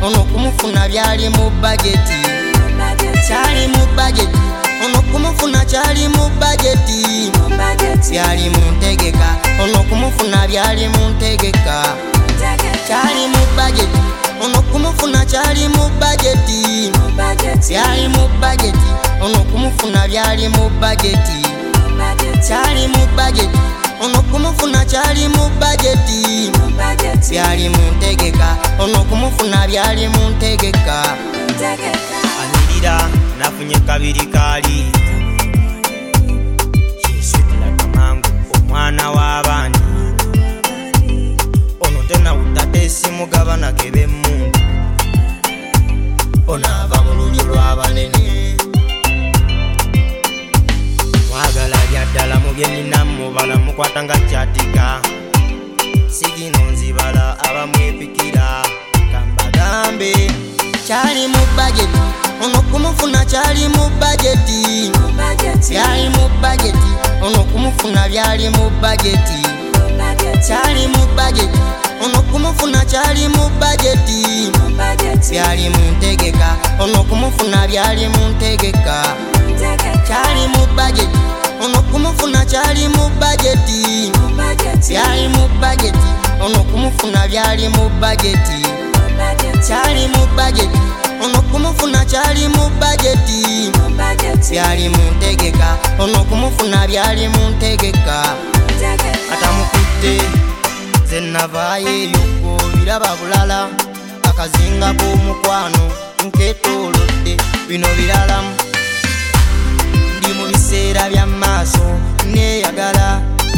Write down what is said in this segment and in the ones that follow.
ono kumufuna byali mu budgeti. Kyali mu budgeti ono kumufuna kyali mu budgeti. Byali mu ntegeka ono kumufuna byali mu ntegeka. Kyali mu budgeti ono kumufuna kyali mu budgeti. Byali mu budgeti ono kumufuna byali mu budgeti. Kyali mu budgeti ono kumufuna kyali mu budgeti. Byali mu ntegeka ono kumufuna byali mu ntegeka. Anirira nafunye kabiri kali Sweet like a mango omwana w'abandi ono tena utatesi mugabana kebe mundu ono ava mu lulyo lw'abanene mwagala byaddala mu byenina mubala mukwata nga kyatika sigino nzibala abamwepikira kambagambe. Kyali mu budgeti ono kumufuna kyali mu budgeti. Byali mu budgeti ono kumufuna byali mu budgeti. Kyali mu budgeti ono kumufuna kyali mu budgeti. Byali mu ntegeka ono kumufuna byali mu ntegeka. Kyali mu budgeti ono kumufuna kyali mu budgeti. Byali mu budgeti ono kumufuna byali mu budgeti. Kyali mu budgeti ono kumufuna kyali mu budgeti. Byali mu ntegeka ono kumufuna byali mu ntegeka. atamukutte ze navaayo eyo biraba bulala akazinga k'omukwano nketoolodde bino birala ndi mu biseera bya maaso neeyagala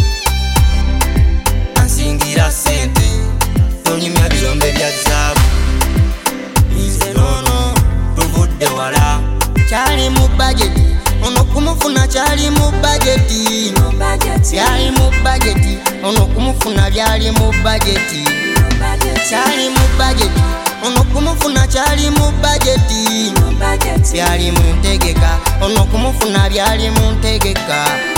ansingira ssente tonyumya birombe bya zaabu nze noono tuvudde wala. Kyali mu budgeti ono kumufuna kyali mu budgeti. Byali mu budgeti ono kumufuna byali mu budgeti. Kyali mu budgeti ono kumufuna kyali mu budgeti. Byali mu ntegeka ono kumufuna byali mu ntegeka.